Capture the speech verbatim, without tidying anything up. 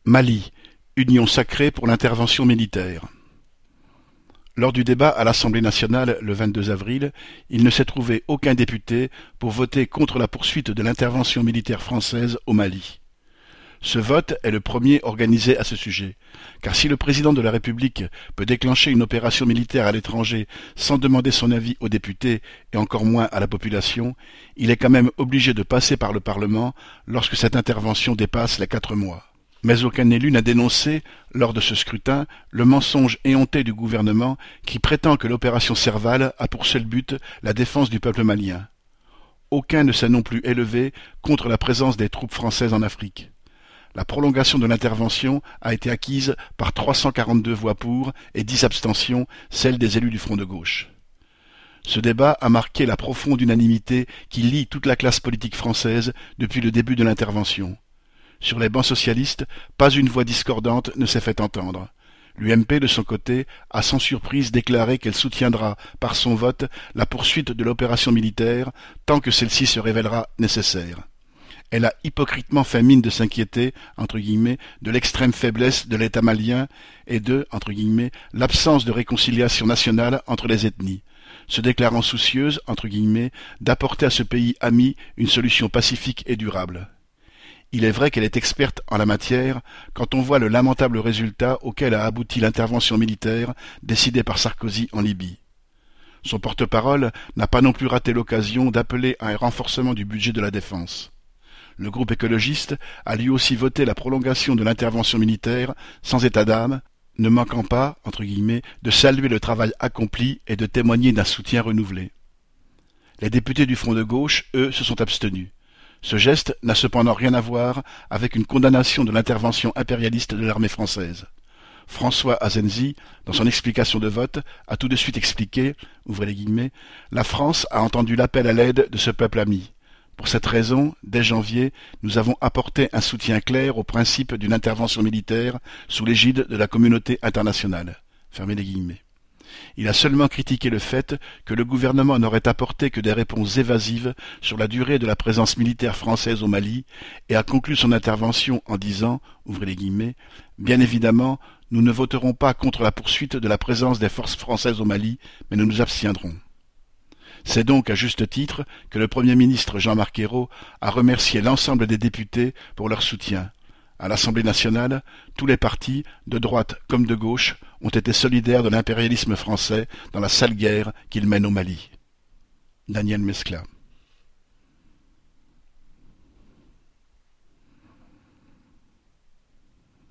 Mali, union sacrée pour l'intervention militaire. Lors du débat à l'Assemblée nationale le vingt-deux avril, il ne s'est trouvé aucun député pour voter contre la poursuite de l'intervention militaire française au Mali. Ce vote est le premier organisé à ce sujet, car si le président de la République peut déclencher une opération militaire à l'étranger sans demander son avis aux députés et encore moins à la population, il est quand même obligé de passer par le Parlement lorsque cette intervention dépasse les quatre mois. Mais aucun élu n'a dénoncé, lors de ce scrutin, le mensonge éhonté du gouvernement qui prétend que l'opération Serval a pour seul but la défense du peuple malien. Aucun ne s'est non plus élevé contre la présence des troupes françaises en Afrique. La prolongation de l'intervention a été acquise par trois cent quarante-deux voix pour et dix abstentions, celles des élus du Front de gauche. Ce débat a marqué la profonde unanimité qui lie toute la classe politique française depuis le début de l'intervention. Sur les bancs socialistes, pas une voix discordante ne s'est fait entendre. L'U M P, de son côté, a sans surprise déclaré qu'elle soutiendra, par son vote, la poursuite de l'opération militaire tant que celle-ci se révélera nécessaire. Elle a hypocritement fait mine de s'inquiéter, entre guillemets, de l'extrême faiblesse de l'État malien et de, entre guillemets, l'absence de réconciliation nationale entre les ethnies, se déclarant soucieuse, entre guillemets, d'apporter à ce pays ami une solution pacifique et durable. Il est vrai qu'elle est experte en la matière quand on voit le lamentable résultat auquel a abouti l'intervention militaire décidée par Sarkozy en Libye. Son porte-parole n'a pas non plus raté l'occasion d'appeler à un renforcement du budget de la défense. Le groupe écologiste a lui aussi voté la prolongation de l'intervention militaire sans état d'âme, ne manquant pas, entre guillemets, de saluer le travail accompli et de témoigner d'un soutien renouvelé. Les députés du Front de gauche, eux, se sont abstenus. Ce geste n'a cependant rien à voir avec une condamnation de l'intervention impérialiste de l'armée française. François Asensi, dans son explication de vote, a tout de suite expliqué, ouvrez les guillemets, « La France a entendu l'appel à l'aide de ce peuple ami. Pour cette raison, dès janvier, nous avons apporté un soutien clair au principe d'une intervention militaire sous l'égide de la communauté internationale. » Fermez les guillemets. Il a seulement critiqué le fait que le gouvernement n'aurait apporté que des réponses évasives sur la durée de la présence militaire française au Mali et a conclu son intervention en disant, ouvrez les guillemets, « Bien évidemment, nous ne voterons pas contre la poursuite de la présence des forces françaises au Mali, mais nous nous abstiendrons. » C'est donc à juste titre que le Premier ministre Jean-Marc Ayrault a remercié l'ensemble des députés pour leur soutien. À l'Assemblée nationale, tous les partis, de droite comme de gauche, ont été solidaires de l'impérialisme français dans la sale guerre qu'il mène au Mali. Daniel Mescla.